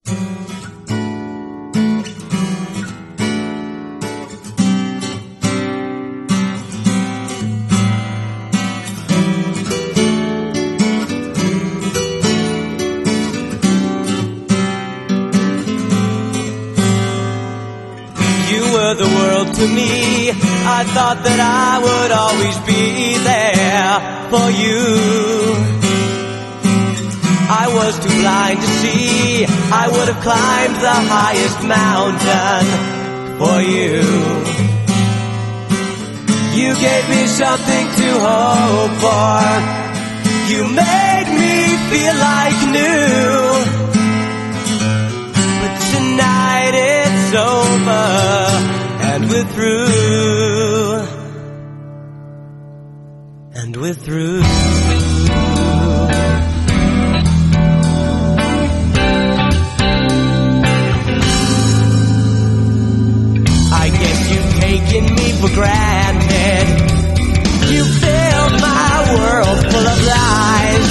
The world to me, I thought that I would always be there for you. I was too blind to see, I would have climbed the highest mountain for you. You gave me something to hope for, you made me feel like new. But tonight it's over, and we're through, and we're through. I guess you've taken me for granted. You filled my world full of lies.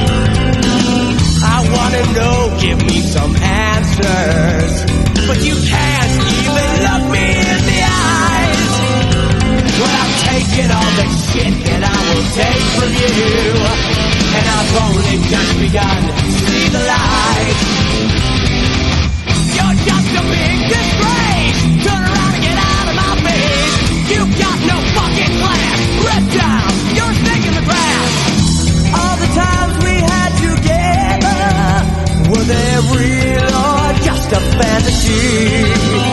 I wanna know, give me some answers, but you can't even look me in the eyes. Well, I've taken all the shit that I will take from you, and I've only just begun to see the light. You're just a big disgrace. Turn around and get out of my face. You've got no fucking class. Rip down, you're a snake in the grass. All the times we had together, were they real or just a fantasy?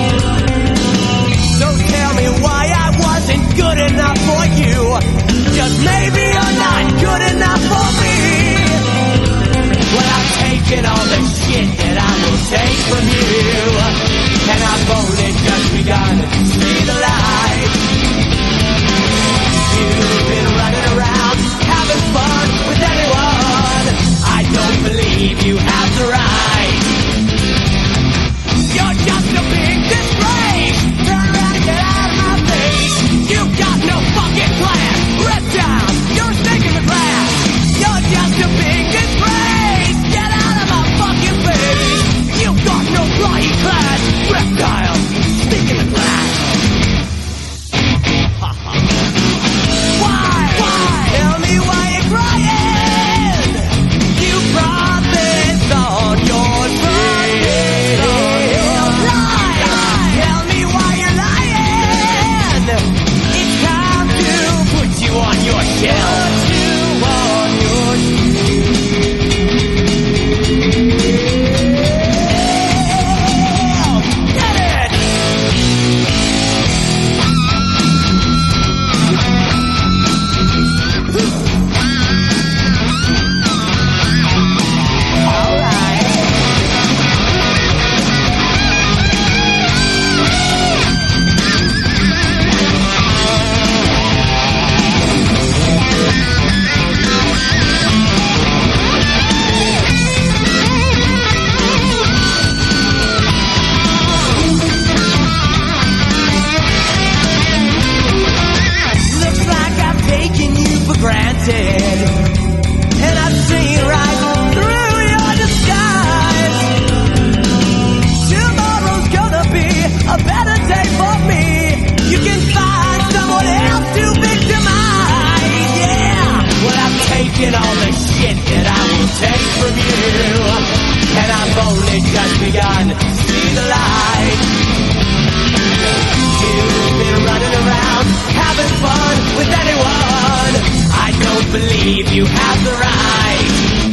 So tell me why I wasn't good enough for you. Just maybe you're not good enough for me. Well, I've taken all the shit that I will take from you, and I've only just begun to see the light. You've been running around, having fun with anyone. I don't believe you have the right. You're just a big disgrace. Turn around and get out of my face. You've got no fucking class. Rip down, you're a snake in the grass. You're just a big disgrace. Get out of my fucking face. You've got no flying class. Reptile, snake in the grass. Why? Tell me why you're crying. You brought this on yourself. Tell me why you're lying. It's time to put you on your shelf. Get it! Looks like I've taken you for granted, and I've seen right through your disguise. Tomorrow's gonna be a better day for me. You can find someone else to victimize, yeah. Well, I've taken all the shit that I will take from you, and I've only just begun to see the light. You've been running around, having fun with anyone. I don't believe you have the right.